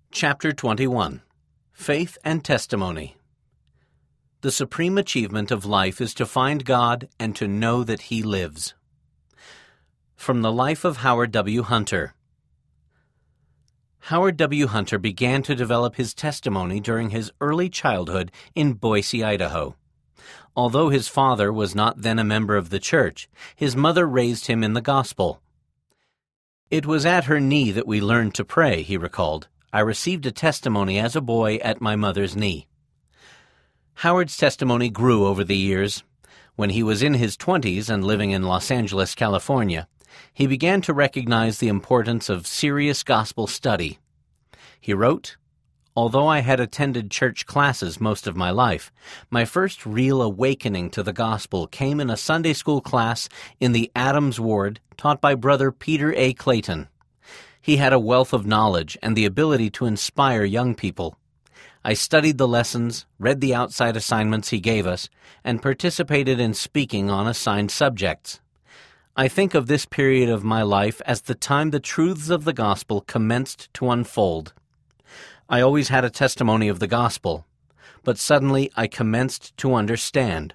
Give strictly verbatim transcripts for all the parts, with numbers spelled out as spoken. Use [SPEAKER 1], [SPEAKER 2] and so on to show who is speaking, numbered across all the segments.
[SPEAKER 1] Chapter twenty-one. Faith and Testimony. The supreme achievement of life is to find God and to know that He lives. From the life of Howard W. Hunter. Howard W. Hunter began to develop his testimony during his early childhood in Boise, Idaho. Although his father was not then a member of the church, his mother raised him in the gospel. "It was at her knee that we learned to pray," he recalled. "I received a testimony as a boy at my mother's knee." Howard's testimony grew over the years. When he was in his twenties and living in Los Angeles, California, he began to recognize the importance of serious gospel study. He wrote, "Although I had attended church classes most of my life, my first real awakening to the gospel came in a Sunday school class in the Adams Ward taught by Brother Peter A. Clayton. He had a wealth of knowledge and the ability to inspire young people. I studied the lessons, read the outside assignments he gave us, and participated in speaking on assigned subjects. I think of this period of my life as the time the truths of the gospel commenced to unfold. I always had a testimony of the gospel, but suddenly I commenced to understand."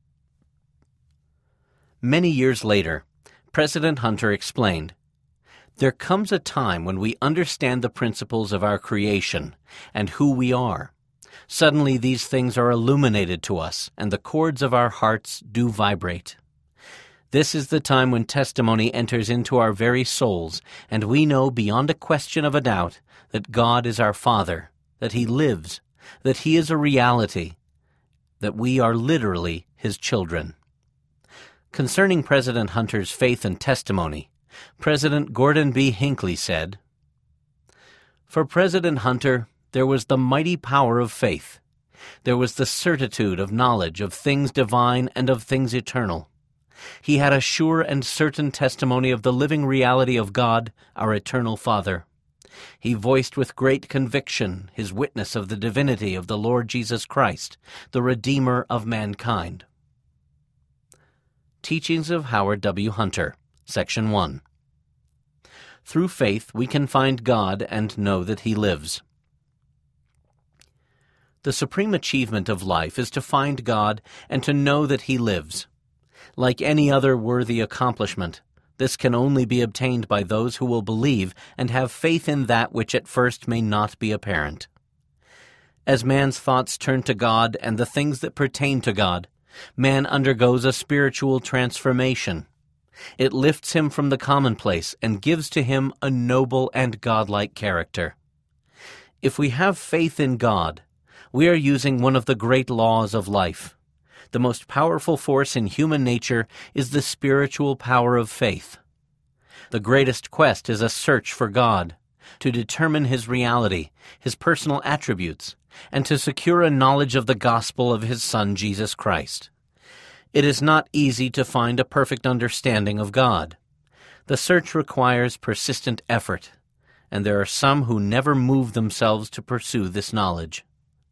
[SPEAKER 1] Many years later, President Hunter explained, "There comes a time when we understand the principles of our creation and who we are. Suddenly these things are illuminated to us, and the chords of our hearts do vibrate. This is the time when testimony enters into our very souls, and we know beyond a question of a doubt that God is our Father, that He lives, that He is a reality, that we are literally His children." Concerning President Hunter's faith and testimony, President Gordon B. Hinckley said, "For President Hunter, there was the mighty power of faith. There was the certitude of knowledge of things divine and of things eternal. He had a sure and certain testimony of the living reality of God, our eternal Father. He voiced with great conviction his witness of the divinity of the Lord Jesus Christ, the Redeemer of mankind." Teachings of Howard W. Hunter, Section one. Through faith we can find God and know that He lives. The supreme achievement of life is to find God and to know that He lives. Like any other worthy accomplishment, this can only be obtained by those who will believe and have faith in that which at first may not be apparent. As man's thoughts turn to God and the things that pertain to God, man undergoes a spiritual transformation. It lifts him from the commonplace and gives to him a noble and godlike character. If we have faith in God, we are using one of the great laws of life. The most powerful force in human nature is the spiritual power of faith. The greatest quest is a search for God, to determine His reality, His personal attributes, and to secure a knowledge of the gospel of His Son, Jesus Christ. It is not easy to find a perfect understanding of God. The search requires persistent effort, and there are some who never move themselves to pursue this knowledge.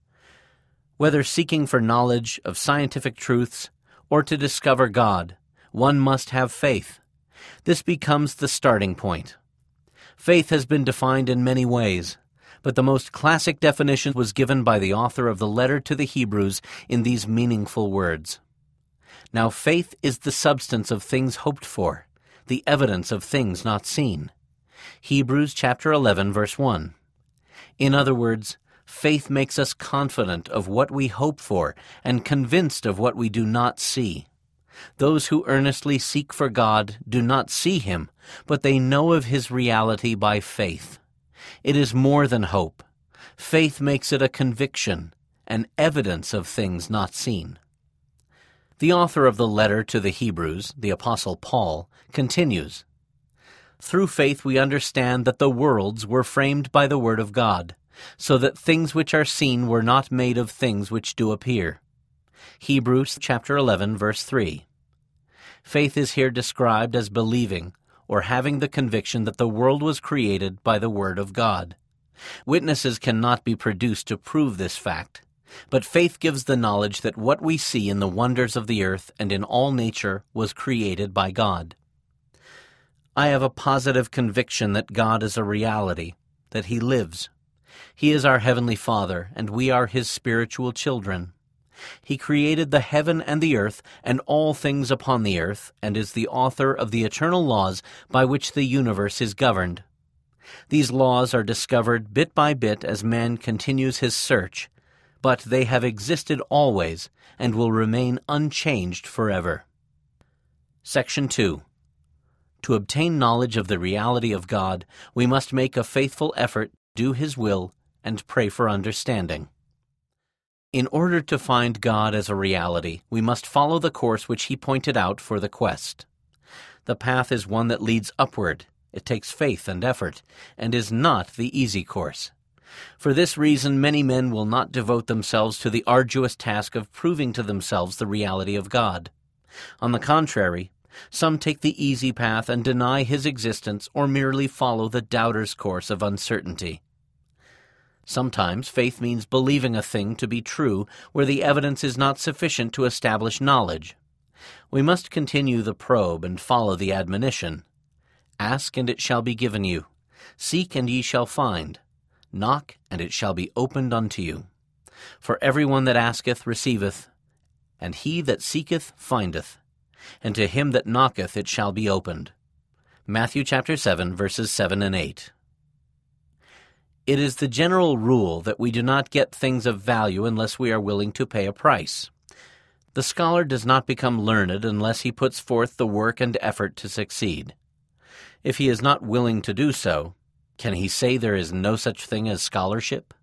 [SPEAKER 1] Whether seeking for knowledge of scientific truths or to discover God, one must have faith. This becomes the starting point. Faith has been defined in many ways, but the most classic definition was given by the author of the letter to the Hebrews in these meaningful words. "Now faith is the substance of things hoped for, the evidence of things not seen." Hebrews chapter eleven, verse one. In other words, faith makes us confident of what we hope for and convinced of what we do not see. Those who earnestly seek for God do not see Him, but they know of His reality by faith. It is more than hope. Faith makes it a conviction, an evidence of things not seen. The author of the letter to the Hebrews, the Apostle Paul, continues, "Through faith we understand that the worlds were framed by the word of God, so that things which are seen were not made of things which do appear." Hebrews chapter eleven, verse three. Faith is here described as believing or having the conviction that the world was created by the Word of God. Witnesses cannot be produced to prove this fact, but faith gives the knowledge that what we see in the wonders of the earth and in all nature was created by God. I have a positive conviction that God is a reality, that He lives. He is our heavenly Father, and we are his spiritual children. He created the heaven and the earth and all things upon the earth, and is the author of the eternal laws by which the universe is governed. These laws are discovered bit by bit as man continues his search, but they have existed always and will remain unchanged forever. Section two. To obtain knowledge of the reality of God, we must make a faithful effort, do his will, and pray for understanding. In order to find God as a reality, we must follow the course which he pointed out for the quest. The path is one that leads upward. It takes faith and effort, and is not the easy course. For this reason, many men will not devote themselves to the arduous task of proving to themselves the reality of God. On the contrary, some take the easy path and deny his existence or merely follow the doubter's course of uncertainty. Sometimes faith means believing a thing to be true where the evidence is not sufficient to establish knowledge. We must continue the probe and follow the admonition. Ask, and it shall be given you. Seek, and ye shall find. Knock, and it shall be opened unto you. For every one that asketh receiveth, and he that seeketh findeth, and to him that knocketh it shall be opened. Matthew chapter seven, verses seven and eight. It is the general rule that we do not get things of value unless we are willing to pay a price. The scholar does not become learned unless he puts forth the work and effort to succeed. If he is not willing to do so, can he say there is no such thing as scholarship?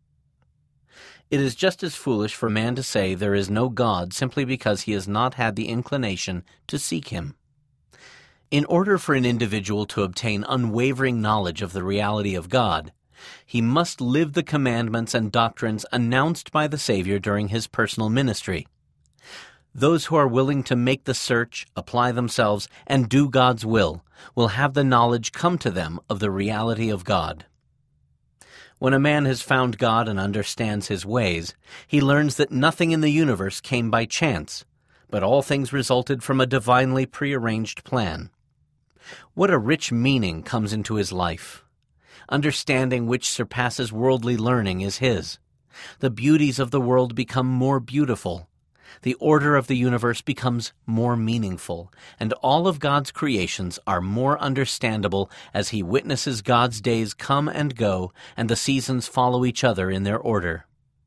[SPEAKER 1] It is just as foolish for man to say there is no God simply because he has not had the inclination to seek him. In order for an individual to obtain unwavering knowledge of the reality of God, he must live the commandments and doctrines announced by the Savior during his personal ministry. Those who are willing to make the search, apply themselves, and do God's will, will have the knowledge come to them of the reality of God. When a man has found God and understands his ways, he learns that nothing in the universe came by chance, but all things resulted from a divinely prearranged plan. What a rich meaning comes into his life! Understanding which surpasses worldly learning is his. The beauties of the world become more beautiful. The order of the universe becomes more meaningful, and all of God's creations are more understandable as he witnesses God's days come and go, and the seasons follow each other in their order.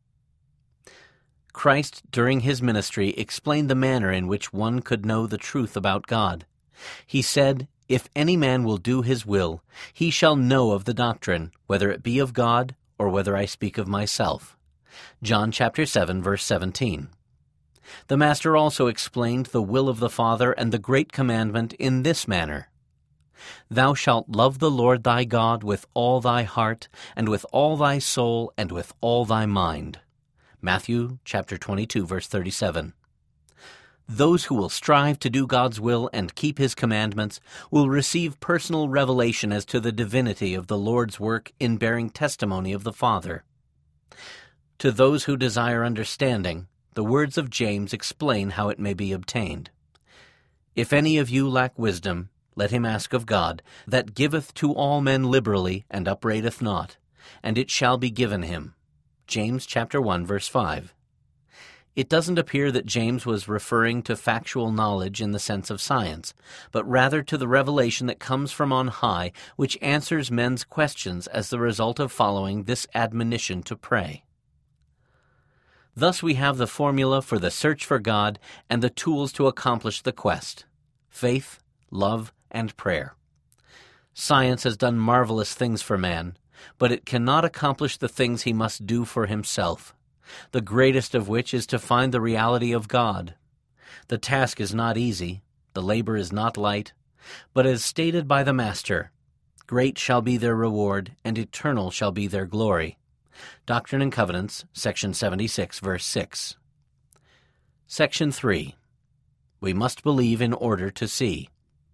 [SPEAKER 1] Christ, during his ministry, explained the manner in which one could know the truth about God. He said, "If any man will do his will, he shall know of the doctrine, whether it be of God or whether I speak of myself." John chapter seven, verse seventeen. The Master also explained the will of the Father and the great commandment in this manner: "Thou shalt love the Lord thy God with all thy heart, and with all thy soul, and with all thy mind." Matthew chapter twenty-two, verse thirty-seven. Those who will strive to do God's will and keep his commandments will receive personal revelation as to the divinity of the Lord's work in bearing testimony of the Father. To those who desire understanding, the words of James explain how it may be obtained. "If any of you lack wisdom, let him ask of God, that giveth to all men liberally, and upbraideth not, and it shall be given him." James chapter one, verse five. It doesn't appear that James was referring to factual knowledge in the sense of science, but rather to the revelation that comes from on high, which answers men's questions as the result of following this admonition to pray. Thus we have the formula for the search for God and the tools to accomplish the quest: faith, love, and prayer. Science has done marvelous things for man, but it cannot accomplish the things he must do for himself, the greatest of which is to find the reality of God. The task is not easy, the labor is not light, but as stated by the Master, "Great shall be their reward, and eternal shall be their glory." Doctrine and Covenants, section seventy-six, verse six. Section three. We must believe in order to see.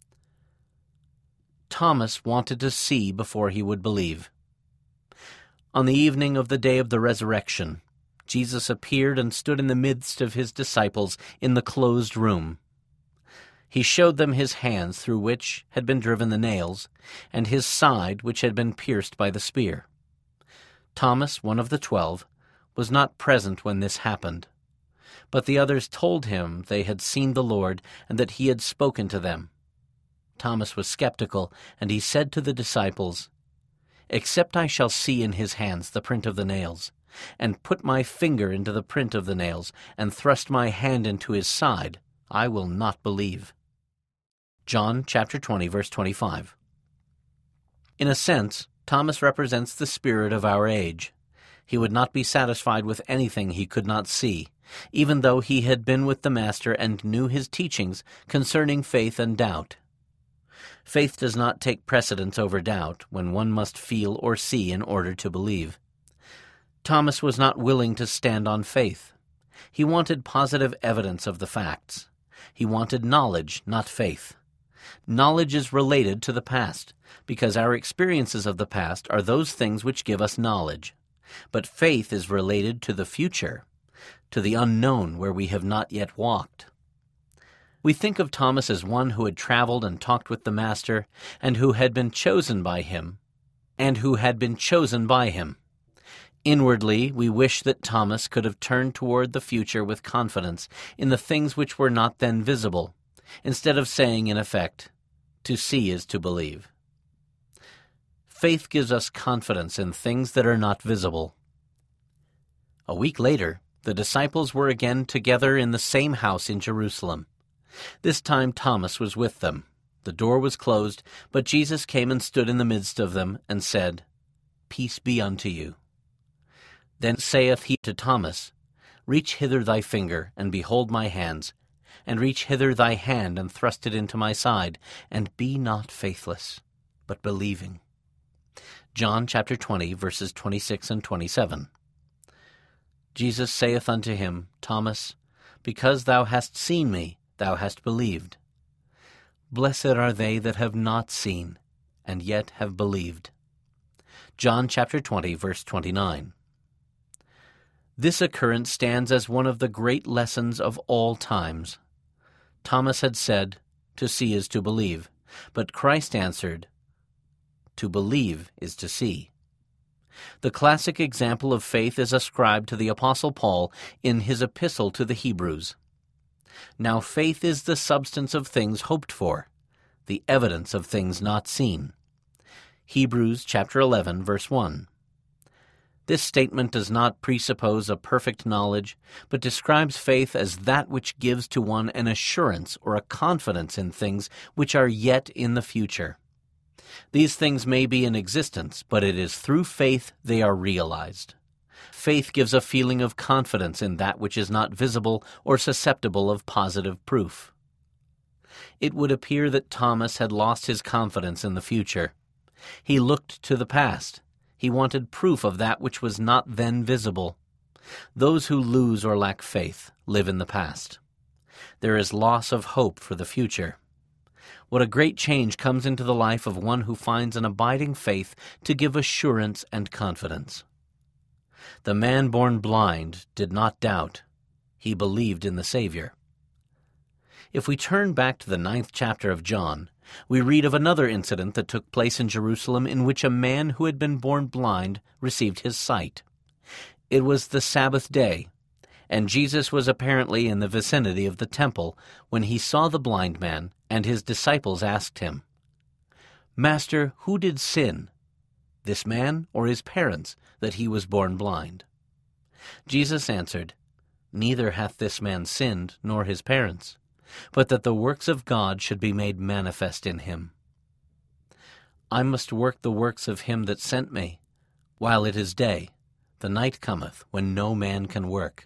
[SPEAKER 1] Thomas wanted to see before he would believe. On the evening of the day of the resurrection, Jesus appeared and stood in the midst of his disciples in the closed room. He showed them his hands through which had been driven the nails, and his side which had been pierced by the spear. Thomas, one of the twelve, was not present when this happened, but the others told him they had seen the Lord and that he had spoken to them. Thomas was skeptical, and he said to the disciples, "Except I shall see in his hands the print of the nails, and put my finger into the print of the nails, and thrust my hand into his side, I will not believe." John chapter twenty, verse twenty-five. In a sense, Thomas represents the spirit of our age. He would not be satisfied with anything he could not see, even though he had been with the Master and knew his teachings concerning faith and doubt. Faith does not take precedence over doubt when one must feel or see in order to believe. Thomas was not willing to stand on faith. He wanted positive evidence of the facts. He wanted knowledge, not faith. Knowledge is related to the past, because our experiences of the past are those things which give us knowledge. But faith is related to the future, to the unknown where we have not yet walked. We think of Thomas as one who had traveled and talked with the Master, and who had been chosen by him, and who had been chosen by him. Inwardly, we wish that Thomas could have turned toward the future with confidence in the things which were not then visible, instead of saying, in effect, "To see is to believe." Faith gives us confidence in things that are not visible. A week later, the disciples were again together in the same house in Jerusalem. This time Thomas was with them. The door was closed, but Jesus came and stood in the midst of them, and said, "Peace be unto you." Then saith he to Thomas, "Reach hither thy finger, and behold my hands, and reach hither thy hand, and thrust it into my side, and be not faithless, but believing." John chapter twenty, verses twenty-six and twenty-seven. Jesus saith unto him, "Thomas, because thou hast seen me, thou hast believed. Blessed are they that have not seen, and yet have believed." John chapter twenty, verse twenty-nine. This occurrence stands as one of the great lessons of all times. Thomas had said, "To see is to believe," but Christ answered, "To believe is to see." The classic example of faith is ascribed to the Apostle Paul in his epistle to the Hebrews. Now faith is the substance of things hoped for, the evidence of things not seen. Hebrews chapter eleven, verse one. This statement does not presuppose a perfect knowledge, but describes faith as that which gives to one an assurance or a confidence in things which are yet in the future. These things may be in existence, but it is through faith they are realized. Faith gives a feeling of confidence in that which is not visible or susceptible of positive proof. It would appear that Thomas had lost his confidence in the future. He looked to the past. He wanted proof of that which was not then visible. Those who lose or lack faith live in the past. There is loss of hope for the future. What a great change comes into the life of one who finds an abiding faith to give assurance and confidence. The man born blind did not doubt. He believed in the Savior. If we turn back to the ninth chapter of John, we read of another incident that took place in Jerusalem in which a man who had been born blind received his sight. It was the Sabbath day, and Jesus was apparently in the vicinity of the temple when he saw the blind man, and his disciples asked him, "Master, who did sin, this man or his parents, that he was born blind?" Jesus answered, "Neither hath this man sinned, nor his parents, but that the works of God should be made manifest in him. I must work the works of him that sent me, while it is day. The night cometh, when no man can work.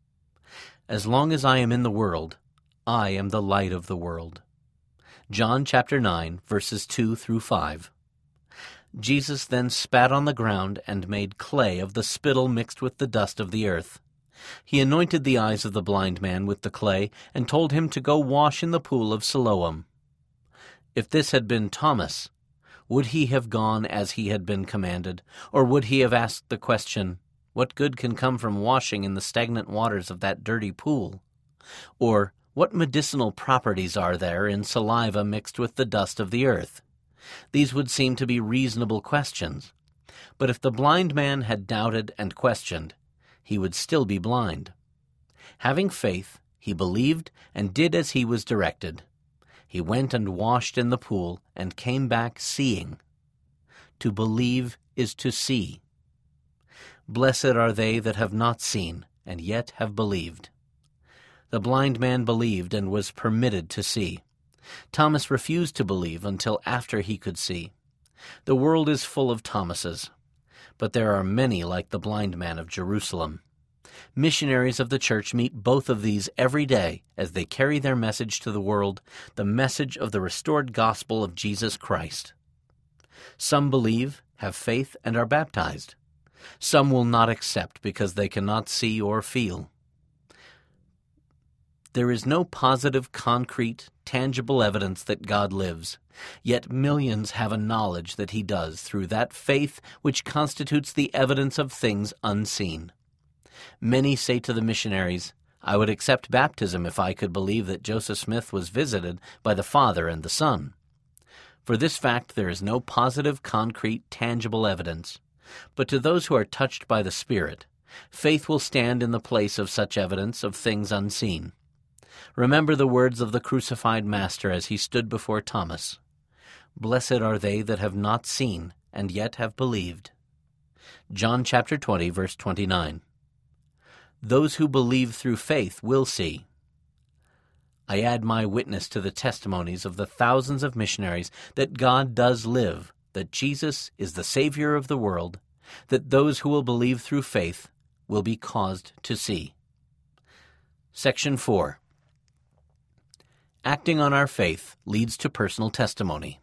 [SPEAKER 1] As long as I am in the world, I am the light of the world." John chapter nine, verses two through five. Jesus then spat on the ground and made clay of the spittle mixed with the dust of the earth. He anointed the eyes of the blind man with the clay and told him to go wash in the pool of Siloam. If this had been Thomas, would he have gone as he had been commanded, or would he have asked the question, "What good can come from washing in the stagnant waters of that dirty pool?" Or, "What medicinal properties are there in saliva mixed with the dust of the earth?" These would seem to be reasonable questions. But if the blind man had doubted and questioned, he would still be blind. Having faith, he believed and did as he was directed. He went and washed in the pool and came back seeing. To believe is to see. Blessed are they that have not seen and yet have believed. The blind man believed and was permitted to see. Thomas refused to believe until after he could see. The world is full of Thomases, but there are many like the blind man of Jerusalem. Missionaries of the church meet both of these every day as they carry their message to the world, the message of the restored gospel of Jesus Christ. Some believe, have faith, and are baptized. Some will not accept because they cannot see or feel. There is no positive, concrete, tangible evidence that God lives, yet millions have a knowledge that he does through that faith which constitutes the evidence of things unseen. Many say to the missionaries, "I would accept baptism if I could believe that Joseph Smith was visited by the Father and the Son." For this fact there is no positive, concrete, tangible evidence. But to those who are touched by the Spirit, faith will stand in the place of such evidence of things unseen. Remember the words of the crucified Master as he stood before Thomas. Blessed are they that have not seen and yet have believed. John chapter twenty, verse twenty-nine. Those who believe through faith will see. I add my witness to the testimonies of the thousands of missionaries that God does live, that Jesus is the Savior of the world, that those who will believe through faith will be caused to see. Section four. Acting on our faith leads to personal testimony.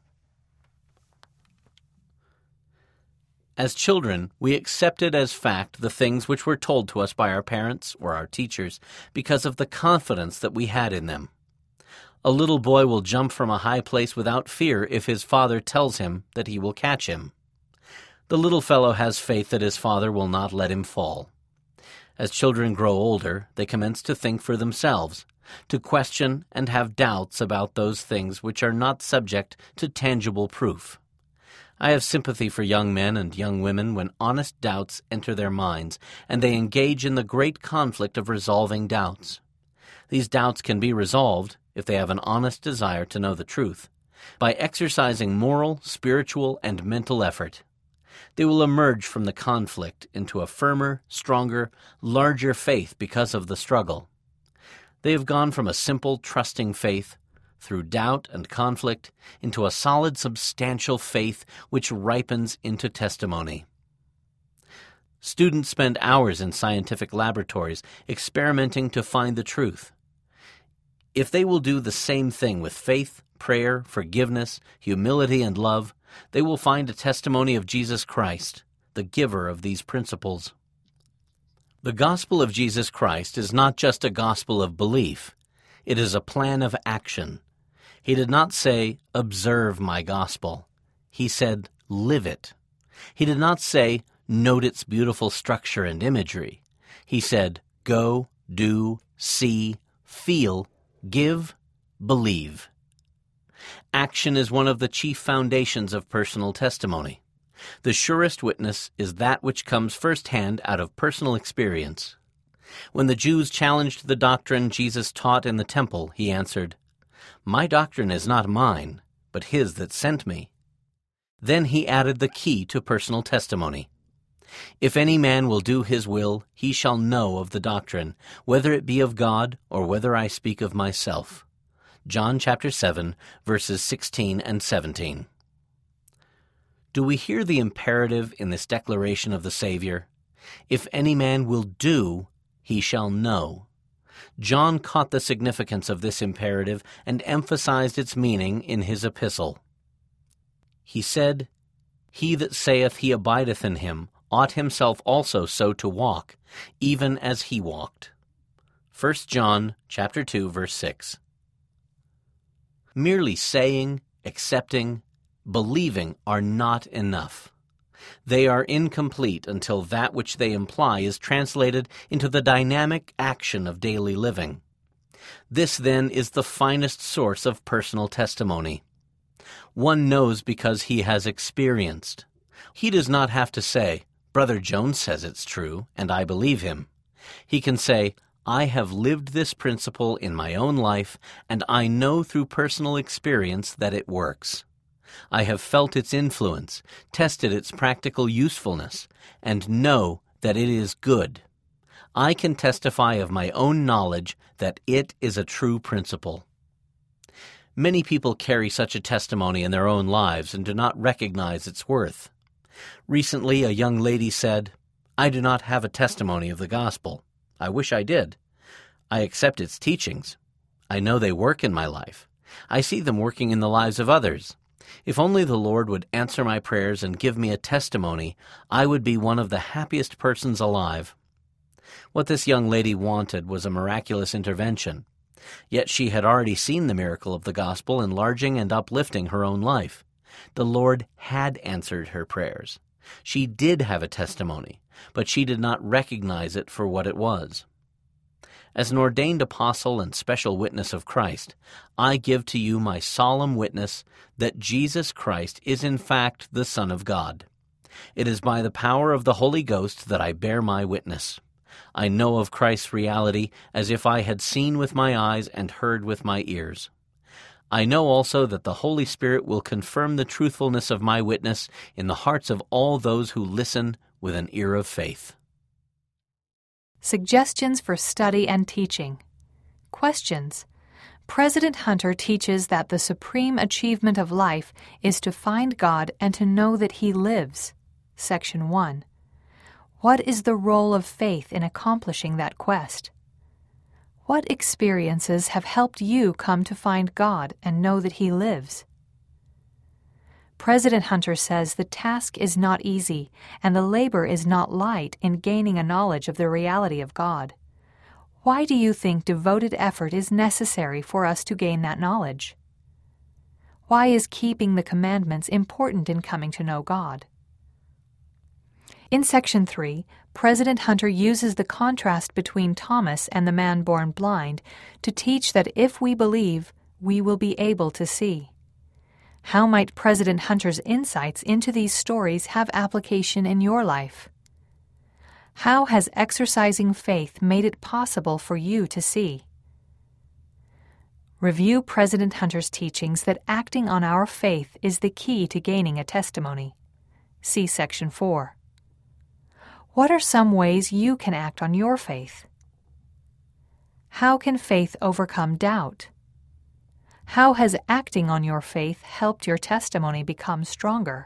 [SPEAKER 1] As children, we accepted as fact the things which were told to us by our parents or our teachers because of the confidence that we had in them. A little boy will jump from a high place without fear if his father tells him that he will catch him. The little fellow has faith that his father will not let him fall. As children grow older, they commence to think for themselves, to question and have doubts about those things which are not subject to tangible proof. I have sympathy for young men and young women when honest doubts enter their minds, and they engage in the great conflict of resolving doubts. These doubts can be resolved, if they have an honest desire to know the truth, by exercising moral, spiritual, and mental effort. They will emerge from the conflict into a firmer, stronger, larger faith because of the struggle. They have gone from a simple, trusting faith, through doubt and conflict, into a solid, substantial faith which ripens into testimony. Students spend hours in scientific laboratories experimenting to find the truth. If they will do the same thing with faith, prayer, forgiveness, humility, and love, they will find a testimony of Jesus Christ, the giver of these principles. The gospel of Jesus Christ is not just a gospel of belief. It is a plan of action. He did not say, "Observe my gospel." He said, "Live it." He did not say, "Note its beautiful structure and imagery." He said, "Go, do, see, feel, give, believe." Action is one of the chief foundations of personal testimony. The surest witness is that which comes firsthand out of personal experience. When the Jews challenged the doctrine Jesus taught in the temple, he answered, "My doctrine is not mine, but his that sent me." Then he added the key to personal testimony. "If any man will do his will, he shall know of the doctrine, whether it be of God or whether I speak of myself." John chapter seven, verses sixteen and seventeen. Do we hear the imperative in this declaration of the Savior? If any man will do, he shall know. John caught the significance of this imperative and emphasized its meaning in his epistle. He said, "He that saith he abideth in him ought himself also so to walk, even as he walked." First John chapter two, verse six. Merely saying, accepting, believing are not enough. They are incomplete until that which they imply is translated into the dynamic action of daily living. This, then, is the finest source of personal testimony. One knows because he has experienced. He does not have to say, "Brother Jones says it's true, and I believe him." He can say, "I have lived this principle in my own life, and I know through personal experience that it works. I have felt its influence, tested its practical usefulness, and know that it is good. I can testify of my own knowledge that it is a true principle." Many people carry such a testimony in their own lives and do not recognize its worth. Recently, a young lady said, "I do not have a testimony of the gospel. I wish I did. I accept its teachings. I know they work in my life. I see them working in the lives of others. If only the Lord would answer my prayers and give me a testimony, I would be one of the happiest persons alive." What this young lady wanted was a miraculous intervention. Yet she had already seen the miracle of the gospel enlarging and uplifting her own life. The Lord had answered her prayers. She did have a testimony, but she did not recognize it for what it was. As an ordained apostle and special witness of Christ, I give to you my solemn witness that Jesus Christ is in fact the Son of God. It is by the power of the Holy Ghost that I bear my witness. I know of Christ's reality as if I had seen with my eyes and heard with my ears. I know also that the Holy Spirit will confirm the truthfulness of my witness in the hearts of all those who listen with an ear of faith.
[SPEAKER 2] Suggestions for study and teaching. Questions. President Hunter teaches that the supreme achievement of life is to find God and to know that He lives. Section one. What is the role of faith in accomplishing that quest? What experiences have helped you come to find God and know that He lives? President Hunter says the task is not easy and the labor is not light in gaining a knowledge of the reality of God. Why do you think devoted effort is necessary for us to gain that knowledge? Why is keeping the commandments important in coming to know God? In Section three, President Hunter uses the contrast between Thomas and the man born blind to teach that if we believe, we will be able to see. How might President Hunter's insights into these stories have application in your life? How has exercising faith made it possible for you to see? Review President Hunter's teachings that acting on our faith is the key to gaining a testimony. See Section four. What are some ways you can act on your faith? How can faith overcome doubt? How has acting on your faith helped your testimony become stronger?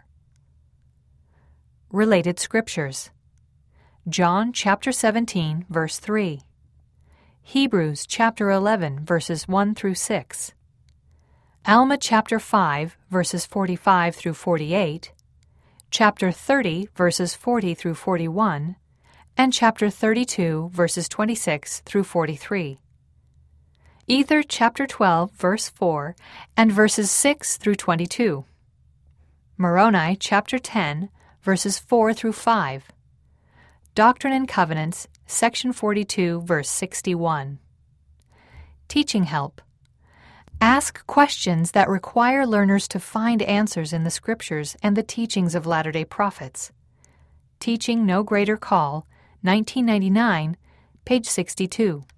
[SPEAKER 2] Related scriptures. John chapter seventeen, verse three. Hebrews chapter eleven, verses one through six. Alma chapter five, verses forty-five through forty-eight. Chapter thirty, verses forty through forty-one. And chapter thirty-two, verses twenty-six through forty-three. Ether chapter twelve, verse four, and verses six through twenty-two. Moroni chapter ten, verses four through five. Doctrine and Covenants, section forty-two, verse sixty-one. Teaching help. Ask questions that require learners to find answers in the Scriptures and the teachings of Latter-day Prophets. Teaching No Greater Call, nineteen ninety-nine, page sixty-two.